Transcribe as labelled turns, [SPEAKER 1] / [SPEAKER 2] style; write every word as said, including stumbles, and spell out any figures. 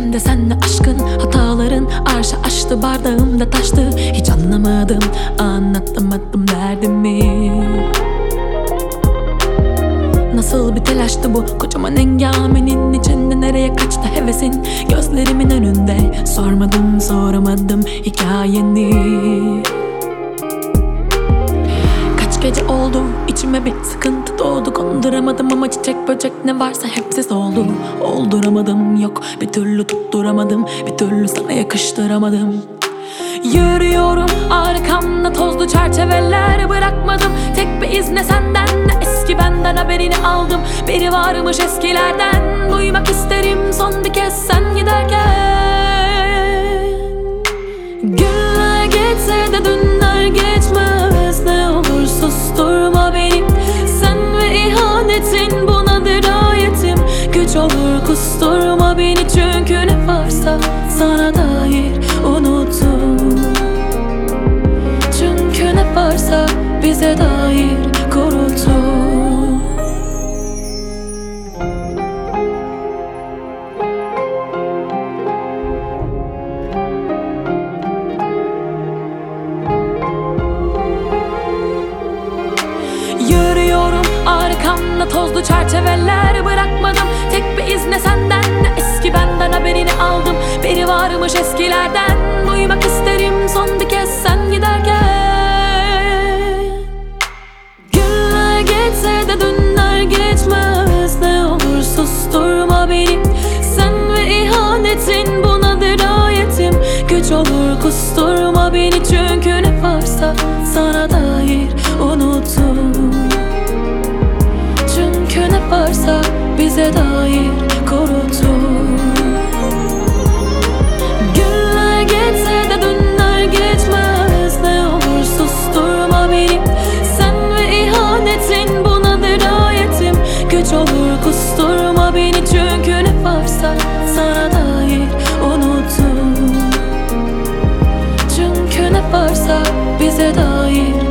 [SPEAKER 1] İçimde senle aşkın hataların arşa açtı, bardağımda taştı. Hiç anlamadım, anlatamadım derdimi. Nasıl bir telaştı bu kocaman engamenin içinde, nereye kaçtı hevesin gözlerimin önünde. Sormadım soramadım hikayeni. Kaç gece oldu içime bir sıkıntı doğdu, konduramadım ama çiçek böcek ne varsa hepsi soldu. Olduramadım, yok bir türlü tutturamadım, bir türlü sana yakıştıramadım. Yürüyorum arkamda tozlu çerçeveler, bırakmadım tek bir iz, ne senden ne eski benden haberini aldım. Biri varmış eskilerden, duymak isterim son bir kez sen giderken. Günler geçse de dünler geçmez, ne olur susturma beni. Sen ve ihanetin buna dirayetim, güç olur kusturma beni. Çünkü ne varsa sana dair unuttum, çünkü ne varsa bize dair kuruttum. Yürüyorum arkamda tozlu çerçeveler, bırakmadım tek bir iz, ne senden ne eski benden haberini aldım. Biri varmış eskilerden, duymak isterim son bir kez sen giderken. Günler geçse de dünler geçmez, ne olur susturma beni. Sen ve ihanetin buna dirayetim, güç olur kusturma beni. Çünkü ne varsa sana dair unuttum, çünkü ne varsa bize dair kuruttum. Günler geçse de dünler geçmez, ne olur susturma beni. Sen ve ihanetin buna dirayetim, güç olur kusturma beni. Çünkü ne varsa sana dair unuttum, çünkü ne varsa bize dair